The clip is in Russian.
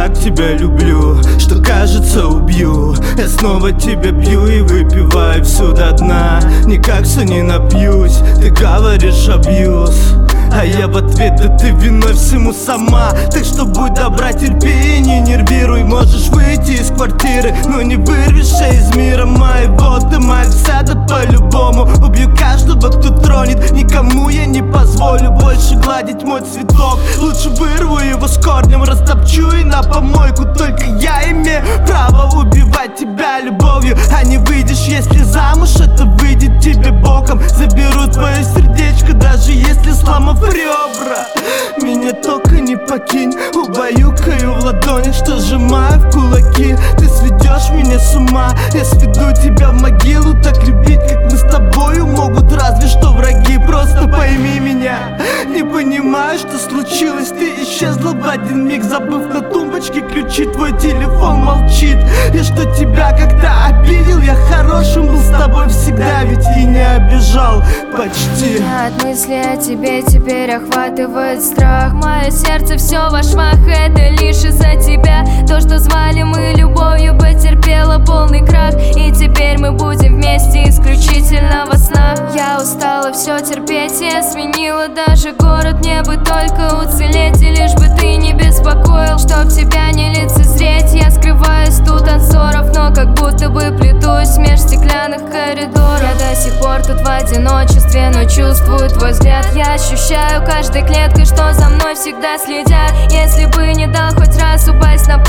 так тебя люблю, что кажется убью. Я снова тебя бью и выпиваю всю до дна. Никак все не напьюсь, ты говоришь абьюз, а я в ответ: да ты виной всему сама. Так что будь добра, терпи и не нервируй. Можешь выйти из квартиры, но не вырвешься из мира моего. Ты моя вся, да по-любому убью каждого, кто тронет. Никому я не позволю больше гладить мой цветок. Лучше вырву его с корнем, растопчу и на помойку. Только я имею право убивать тебя любовью. А не выйдешь, если замуж, это выйдет тебе боком. Заберу твое сердечко, даже если сломав ребра. Меня только не покинь, убаюкаю в ладонях, что сжимаю в кулаки. Ты сведешь меня с ума, я сведу тебя в могилу. Так любить, как мы с тобою, могут разве что враги. Просто пойми меня, не понимаю, что случилось. Ты исчезла в один миг, забыв на тумбочке ключи. Твой телефон молчит. Я что, тебя как-то обидел? Я хорошим был с тобой всегда, ведь и не обижал почти. От мысли о тебе теперь охватывает страх. Мое сердце все во швах, это лишь из-за тебя. То, что звали мы любовью, потерпело полный крах. И теперь мы будем вместе исключительно во снах. Я устала все терпеть, я сменила даже город. Мне бы только уцелеть, и лишь бы ты не беспокоил, чтоб тебя не лицезреть. Я скрываюсь тут от ссоров, но как будто бы плетусь меж стеклянных коридоров. Я до сих пор тут в одиночестве, но чувствую твой взгляд. Я ощущаю каждой клеткой, что за мной всегда следят. Если бы не дал хоть раз упасть на